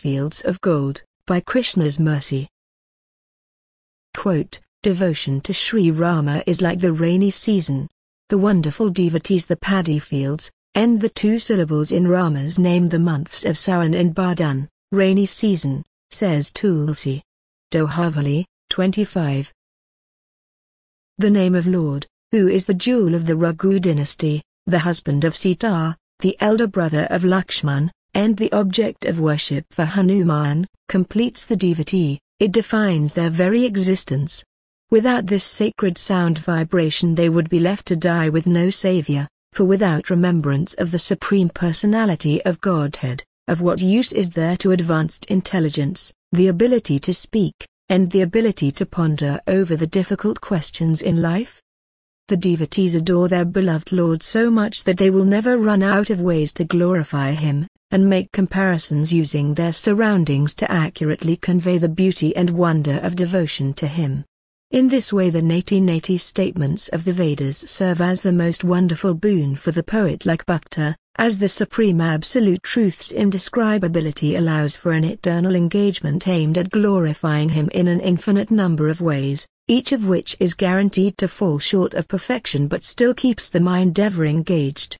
fields of gold, by Krishna's mercy. Quote, devotion to Sri Rama is like the rainy season. The wonderful devotees the paddy fields, end the two syllables in Rama's name the months of Sawan and Bardhan, rainy season, says Tulsi. Dohavali, 25. The name of Lord, who is the jewel of the Raghu dynasty, the husband of Sita, the elder brother of Lakshman, and the object of worship for Hanuman, completes the devotee, it defines their very existence. Without this sacred sound vibration they would be left to die with no savior, for without remembrance of the Supreme Personality of Godhead, of what use is there to advanced intelligence, the ability to speak, and the ability to ponder over the difficult questions in life? The devotees adore their beloved Lord so much that they will never run out of ways to glorify Him, and make comparisons using their surroundings to accurately convey the beauty and wonder of devotion to Him. In this way the neti-neti statements of the Vedas serve as the most wonderful boon for the poet like Bhakta, as the Supreme Absolute Truth's indescribability allows for an eternal engagement aimed at glorifying Him in an infinite number of ways, each of which is guaranteed to fall short of perfection but still keeps the mind ever engaged.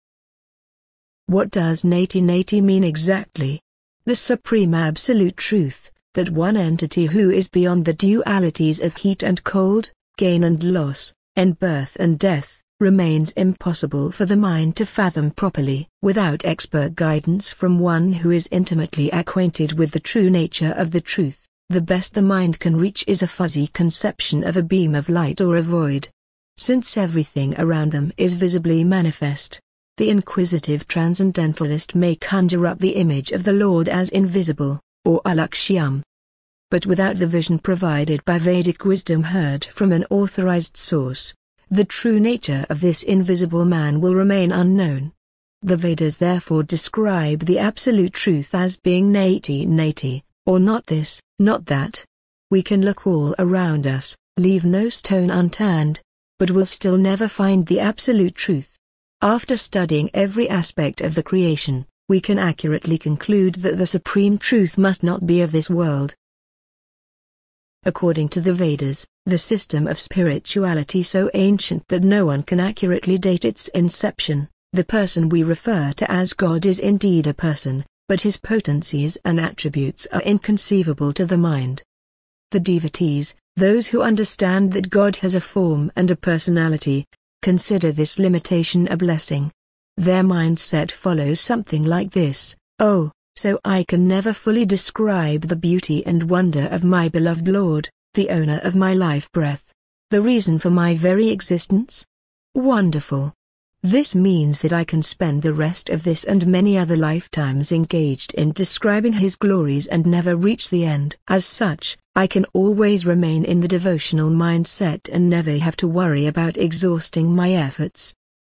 What does neti-neti mean exactly? The Supreme Absolute Truth, that one entity who is beyond the dualities of heat and cold, gain and loss, and birth and death, remains impossible for the mind to fathom properly. Without expert guidance from one who is intimately acquainted with the true nature of the truth, the best the mind can reach is a fuzzy conception of a beam of light or a void. Since everything around them is visibly manifest, the inquisitive transcendentalist may conjure up the image of the Lord as invisible, or alakshyam. But without the vision provided by Vedic wisdom heard from an authorized source, the true nature of this invisible man will remain unknown. The Vedas therefore describe the Absolute Truth as being neti-neti, or not this, not that. We can look all around us, leave no stone unturned, but will still never find the Absolute Truth. After studying every aspect of the creation, we can accurately conclude that the Supreme Truth must not be of this world. According to the Vedas, the system of spirituality so ancient that no one can accurately date its inception, the person we refer to as God is indeed a person, but his potencies and attributes are inconceivable to the mind. The devotees, those who understand that God has a form and a personality, consider this limitation a blessing. Their mindset follows something like this: oh, so I can never fully describe the beauty and wonder of my beloved Lord, the owner of my life breath, the reason for my very existence? Wonderful! This means that I can spend the rest of this and many other lifetimes engaged in describing His glories and never reach the end. As such, I can always remain in the devotional mindset and never have to worry about exhausting my efforts.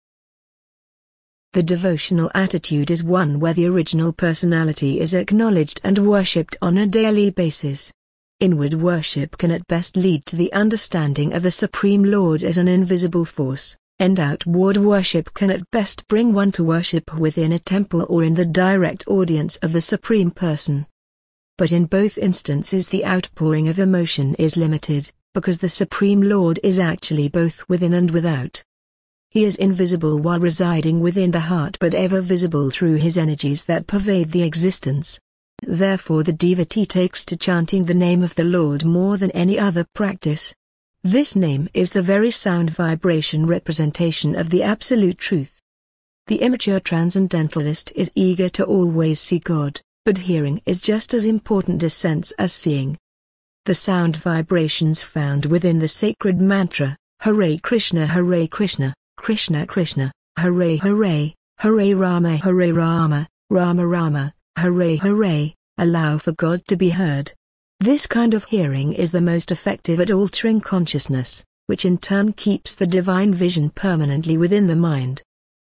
The devotional attitude is one where the original personality is acknowledged and worshipped on a daily basis. Inward worship can at best lead to the understanding of the Supreme Lord as an invisible force, and outward worship can at best bring one to worship within a temple or in the direct audience of the Supreme Person. But in both instances the outpouring of emotion is limited, because the Supreme Lord is actually both within and without. He is invisible while residing within the heart but ever visible through His energies that pervade the existence. Therefore the devotee takes to chanting the name of the Lord more than any other practice. This name is the very sound vibration representation of the Absolute Truth. The immature transcendentalist is eager to always see God, but hearing is just as important a sense as seeing. The sound vibrations found within the sacred mantra, Hare Krishna, Krishna Krishna, Hare Hare, Hare Rama, Rama Rama, Hare Hare, allow for God to be heard. This kind of hearing is the most effective at altering consciousness, which in turn keeps the divine vision permanently within the mind.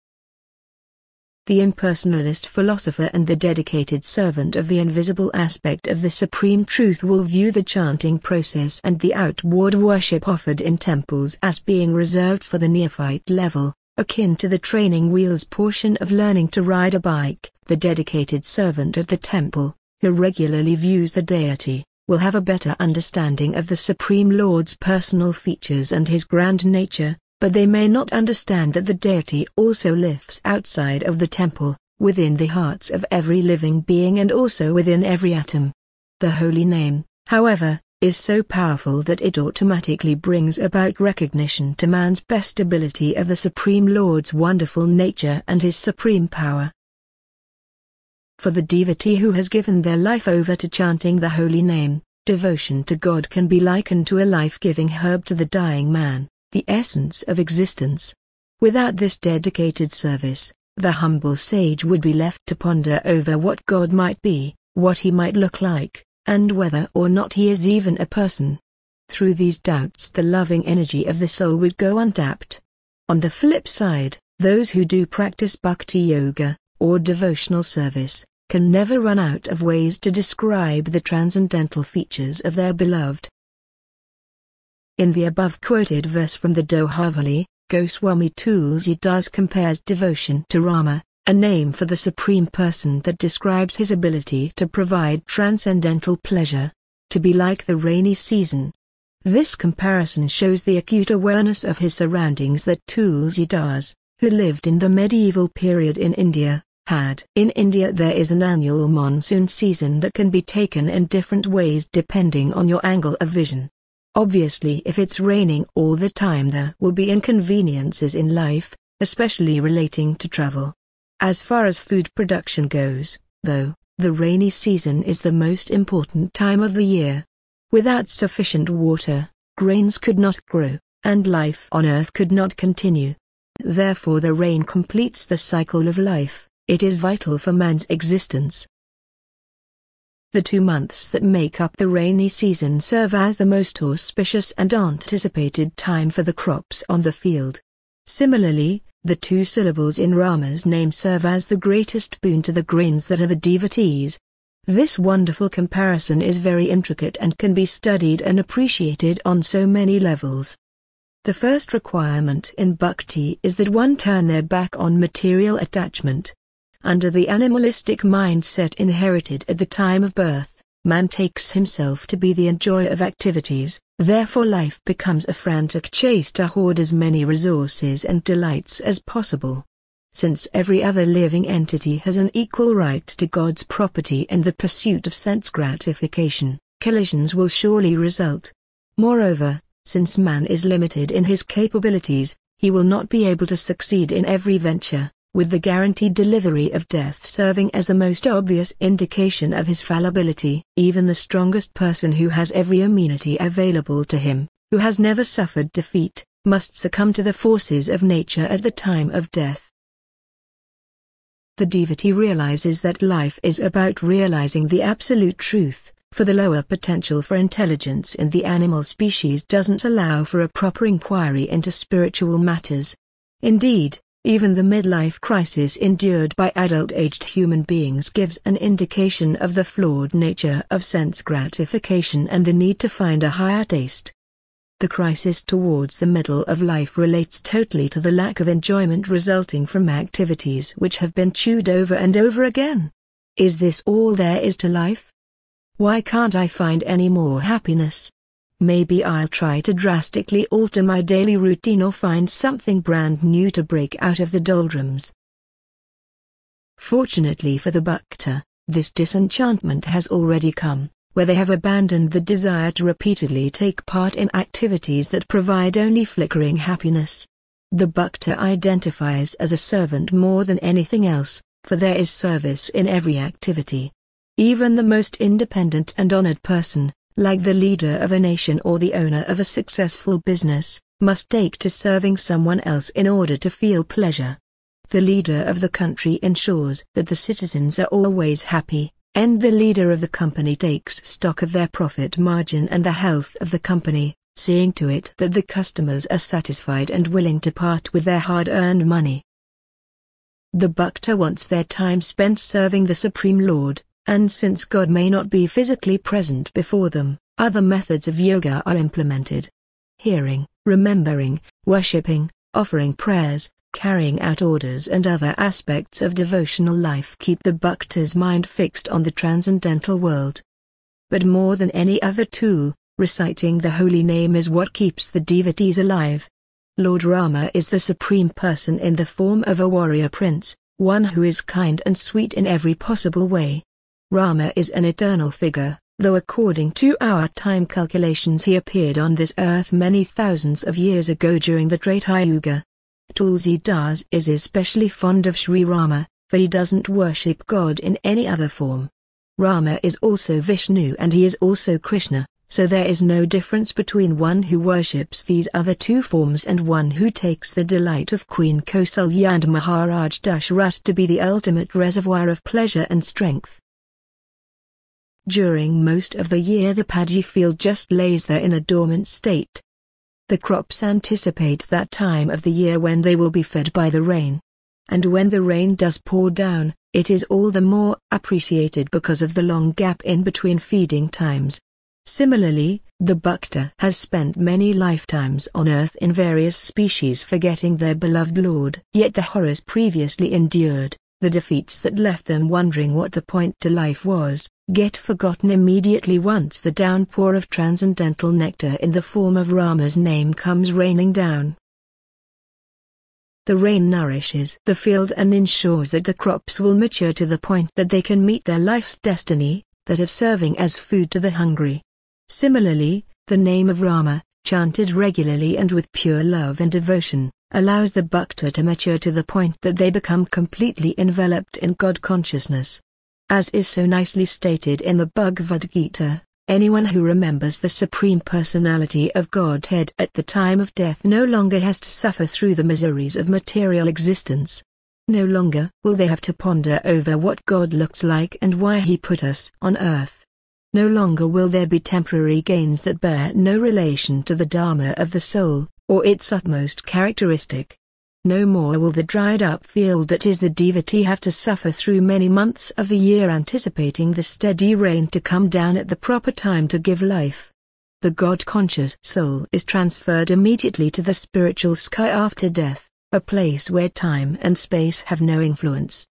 The impersonalist philosopher and the dedicated servant of the invisible aspect of the Supreme Truth will view the chanting process and the outward worship offered in temples as being reserved for the neophyte level, akin to the training wheels portion of learning to ride a bike. The dedicated servant at the temple, who regularly views the deity, will have a better understanding of the Supreme Lord's personal features and his grand nature, but they may not understand that the deity also lives outside of the temple, within the hearts of every living being and also within every atom. The holy name, however, is so powerful that it automatically brings about recognition to man's best ability of the Supreme Lord's wonderful nature and his supreme power. For the devotee who has given their life over to chanting the holy name, devotion to God can be likened to a life-giving herb to the dying man, the essence of existence. Without this dedicated service, the humble sage would be left to ponder over what God might be, what he might look like, and whether or not he is even a person. Through these doubts the loving energy of the soul would go untapped. On the flip side, those who do practice bhakti yoga, or devotional service, can never run out of ways to describe the transcendental features of their beloved. In the above-quoted verse from the Dohavali, Goswami Tulsidas compares devotion to Rama, a name for the Supreme Person that describes his ability to provide transcendental pleasure, to be like the rainy season. This comparison shows the acute awareness of his surroundings that Tulsidas, who lived in the medieval period in India, had. In India there is an annual monsoon season that can be taken in different ways depending on your angle of vision. Obviously, if it's raining all the time there will be inconveniences in life, especially relating to travel. As far as food production goes, though, the rainy season is the most important time of the year. Without sufficient water, grains could not grow, and life on earth could not continue. Therefore the rain completes the cycle of life. It is vital for man's existence. The 2 months that make up the rainy season serve as the most auspicious and anticipated time for the crops on the field. Similarly, the 2 syllables in Rama's name serve as the greatest boon to the grains that are the devotees. This wonderful comparison is very intricate and can be studied and appreciated on so many levels. The first requirement in bhakti is that one turn their back on material attachment. Under the animalistic mindset inherited at the time of birth, man takes himself to be the enjoyer of activities, therefore life becomes a frantic chase to hoard as many resources and delights as possible. Since every other living entity has an equal right to God's property and the pursuit of sense gratification, collisions will surely result. Moreover, since man is limited in his capabilities, he will not be able to succeed in every venture, with the guaranteed delivery of death serving as the most obvious indication of his fallibility. Even the strongest person who has every amenity available to him, who has never suffered defeat, must succumb to the forces of nature at the time of death. The devotee realizes that life is about realizing the absolute truth, for the lower potential for intelligence in the animal species doesn't allow for a proper inquiry into spiritual matters. Indeed, even the midlife crisis endured by adult-aged human beings gives an indication of the flawed nature of sense gratification and the need to find a higher taste. The crisis towards the middle of life relates totally to the lack of enjoyment resulting from activities which have been chewed over and over again. Is this all there is to life? Why can't I find any more happiness? Maybe I'll try to drastically alter my daily routine or find something brand new to break out of the doldrums. Fortunately for the bhakta, this disenchantment has already come, where they have abandoned the desire to repeatedly take part in activities that provide only flickering happiness. The bhakta identifies as a servant more than anything else, for there is service in every activity. Even the most independent and honored person, like the leader of a nation or the owner of a successful business, must take to serving someone else in order to feel pleasure. The leader of the country ensures that the citizens are always happy, and the leader of the company takes stock of their profit margin and the health of the company, seeing to it that the customers are satisfied and willing to part with their hard-earned money. The bhakta wants their time spent serving the Supreme Lord, and since God may not be physically present before them, other methods of yoga are implemented. Hearing, remembering, worshipping, offering prayers, Carrying out orders and other aspects of devotional life keep the Bhakta's mind fixed on the transcendental world. But more than any other tool, reciting the holy name is what keeps the devotees alive. Lord Rama is the supreme person in the form of a warrior prince, one who is kind and sweet in every possible way. Rama is an eternal figure, though according to our time calculations he appeared on this earth many thousands of years ago during the Treta Yuga. Tulsidas is especially fond of Sri Rama, for he doesn't worship God in any other form. Rama is also Vishnu and he is also Krishna, so there is no difference between one who worships these other two forms and one who takes the delight of Queen Kausalya and Maharaj Dasharath to be the ultimate reservoir of pleasure and strength. During most of the year the paddy field just lays there in a dormant state. The crops anticipate that time of the year when they will be fed by the rain. And when the rain does pour down, it is all the more appreciated because of the long gap in between feeding times. Similarly, the Bhakta has spent many lifetimes on earth in various species forgetting their beloved Lord. Yet the horrors previously endured, the defeats that left them wondering what the point to life was, get forgotten immediately once the downpour of transcendental nectar in the form of Rama's name comes raining down. The rain nourishes the field and ensures that the crops will mature to the point that they can meet their life's destiny, that of serving as food to the hungry. Similarly, the name of Rama, chanted regularly and with pure love and devotion, allows the Bhakta to mature to the point that they become completely enveloped in God consciousness. As is so nicely stated in the Bhagavad Gita, anyone who remembers the Supreme Personality of Godhead at the time of death no longer has to suffer through the miseries of material existence. No longer will they have to ponder over what God looks like and why He put us on earth. No longer will there be temporary gains that bear no relation to the Dharma of the soul, or its utmost characteristic. No more will the dried-up field that is the devotee have to suffer through many months of the year anticipating the steady rain to come down at the proper time to give life. The God-conscious soul is transferred immediately to the spiritual sky after death, a place where time and space have no influence.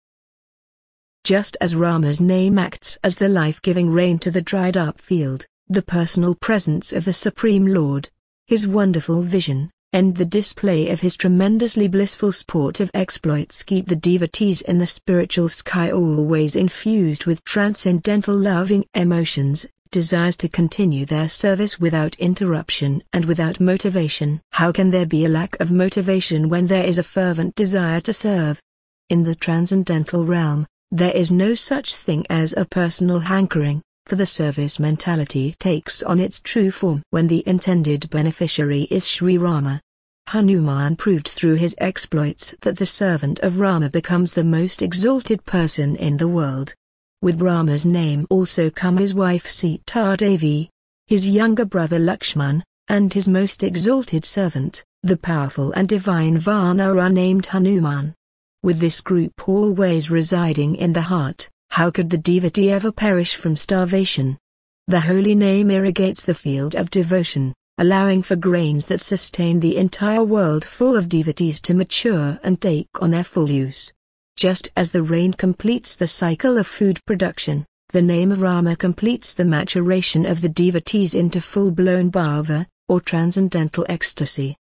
Just as Rama's name acts as the life-giving rain to the dried-up field, the personal presence of the Supreme Lord, His wonderful vision, and the display of His tremendously blissful sportive exploits keep the devotees in the spiritual sky always infused with transcendental loving emotions, desires to continue their service without interruption and without motivation. How can there be a lack of motivation when there is a fervent desire to serve? In the transcendental realm, there is no such thing as a personal hankering, for the service mentality takes on its true form when the intended beneficiary is Sri Rama. Hanuman proved through his exploits that the servant of Rama becomes the most exalted person in the world. With Rama's name also come his wife Sita Devi, his younger brother Lakshman, and his most exalted servant, the powerful and divine Vanara named Hanuman. With this group always residing in the heart, how could the devotee ever perish from starvation? The holy name irrigates the field of devotion, allowing for grains that sustain the entire world full of devotees to mature and take on their full use. Just as the rain completes the cycle of food production, the name of Rama completes the maturation of the devotees into full-blown bhava, or transcendental ecstasy.